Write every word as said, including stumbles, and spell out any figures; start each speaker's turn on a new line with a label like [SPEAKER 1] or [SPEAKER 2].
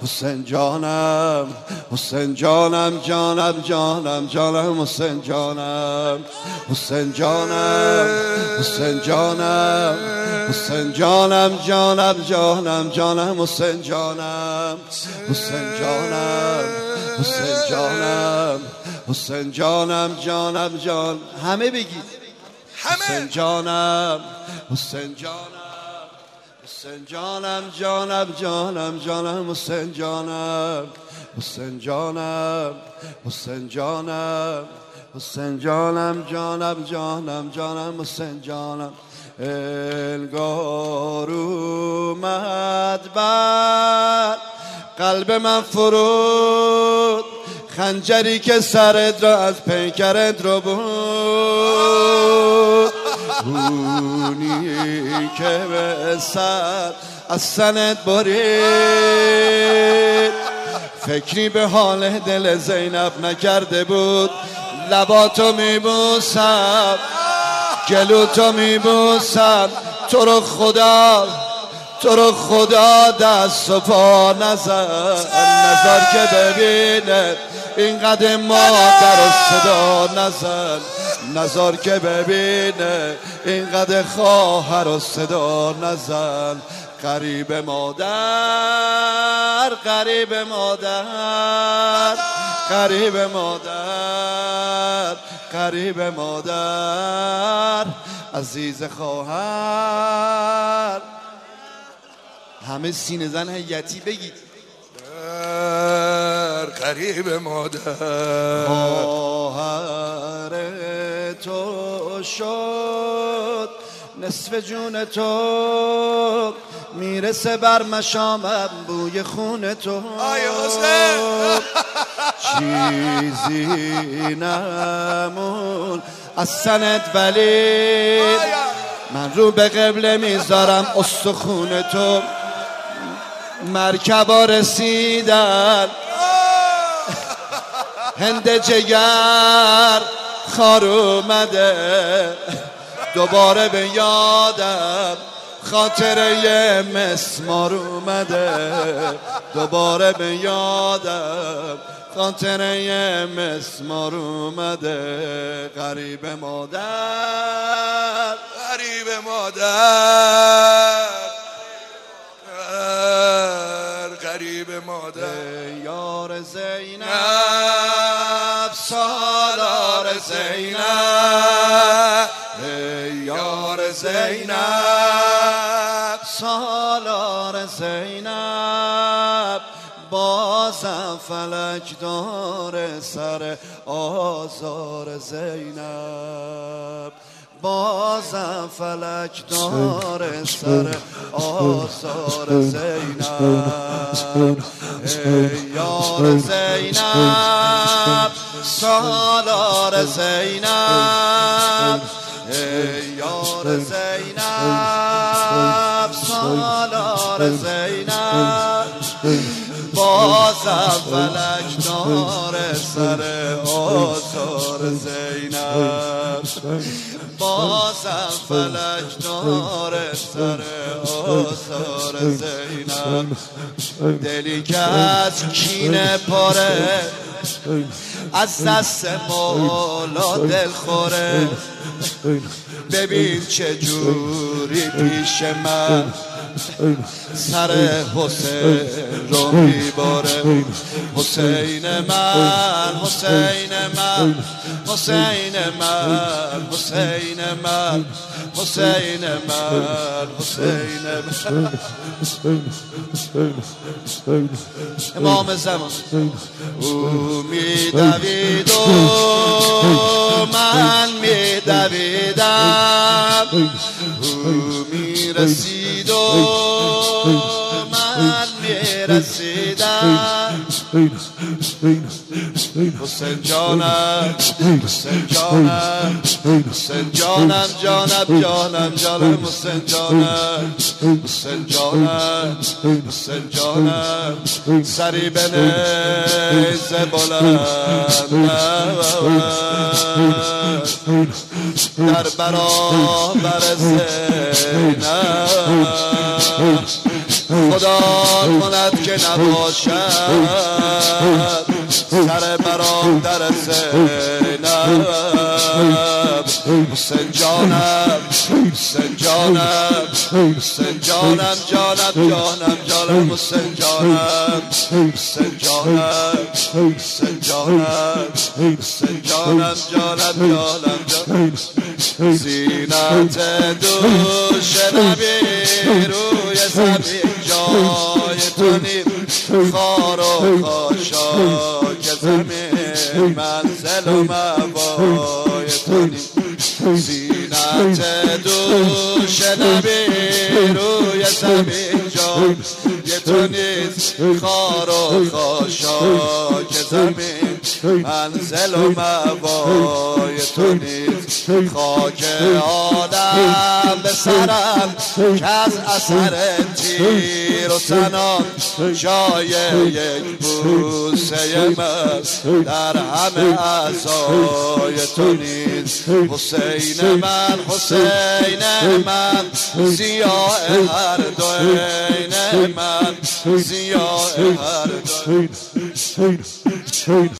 [SPEAKER 1] حسین جانم حسین جانم جانم جانم جانم حسین جانم حسین جانم حسین جانم حسین جانم جانم جانم جانم حسین جانم حسین جانم حسین جانم حسین جانم جانم جان همه بگید حسین جانم حسین جانم حسین جانم جانم جانم جانم حسین جانم حسین جانم حسین جانم حسین جانم جانم جانم جانم حسین جانم انگار اومد بر قلب من فرود خنجری که سرت را از پیکرت رو بود خونی که به سر از سنت برید فکری به حال دل زینب نکرده بود لباتو میبوسم گلوتو میبوسم تو رو خدا تو رو خدا دست و پا نزن نظر که ببینه اینقدر مادر و صدا نزن نظر که ببینه اینقدر خواهر و صدا نزن قریب مادر قریب مادر قریب مادر قریب مادر عزیز خواهر همه سینه زن هیتی بگید
[SPEAKER 2] قریب مادر
[SPEAKER 1] خواهر تو شد نصف جون تو میرسه بر مشامم بوی خون تو چیزی نمون از سنت ولی من رو به قبله میذارم استخون تو مرکبا رسیدن هند جگر خار اومده دوباره به یادم خاطره مسمار اومده دوباره به یادم خاطره مسمار اومده قریب مادر
[SPEAKER 2] قریب مادر قریب مادر
[SPEAKER 1] یار زینب سالار زینب یار زینب سالار زینب بازم فلک داره سر آزار زینب بازم فلک داره سر آزار زینب یار زینب سالار زینب یار زینب سالار زینب بازم فلک داره سر آزار زینب بازم فلک داره سر آزار زینب دلی که از کینه پاره از دست مولا دل خوره ببین چه جوری پیش من سر حسین رو میباره حسین من حسین من حسین من حسین من حسین من حسین من امام زمان او میدوید و من میدویدم او میرسید و من میرسیدم حسین جانم حسین جانم حسین جانم جانم جانم جانم حسین جانم حسین جانم حسین جانم سری به نیزه بلند در برابر زینب خدا کند که نباشد سر برام در زینب حسین جانم حسین جانم حسین جانم جانم جانم جانم حسین جانم حسین جانم حسین جانم حسین جانم جانم جانم جانم زینت دوش نبی روی زمین جای تو نیم خار و خاشاک زمین منزل و موای تو نیم زینت دوش نبی روی زمین جای تو نیست خار و خاشاک زمین منزل و موای تو نیست خاک آدم به سرم که از اثر تیر و سنان جای یک بوسه من در همه اعضای تو نیست حسین من حسین من ضیاء هر دو عین من ضیاء هر دو